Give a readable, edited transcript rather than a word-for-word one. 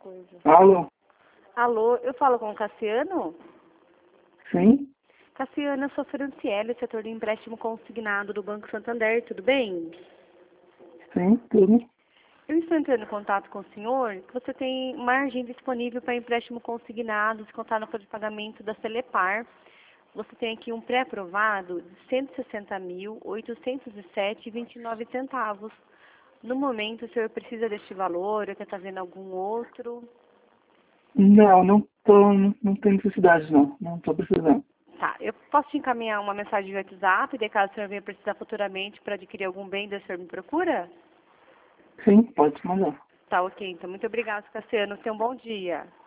coisa. Alô? Alô, eu falo com o Cassiano? Sim? Cassiano, eu sou Franciele, setor de empréstimo consignado do Banco Santander, tudo bem? Sim, tudo. Eu estou entrando em contato com o senhor, que você tem margem disponível para empréstimo consignado, se contar no folha de pagamento da Celepar. Você tem aqui um pré-aprovado de R$ 160.807,29. No momento, o senhor precisa deste valor, ou quer estar vendo algum outro? Não, não tem necessidade não. Não estou precisando. Tá, eu posso te encaminhar uma mensagem de WhatsApp, de caso o senhor venha precisar futuramente para adquirir algum bem, daí o senhor me procura? Sim, pode mandar. Tá, ok. Então, muito obrigada, Cassiano. Tenha um bom dia.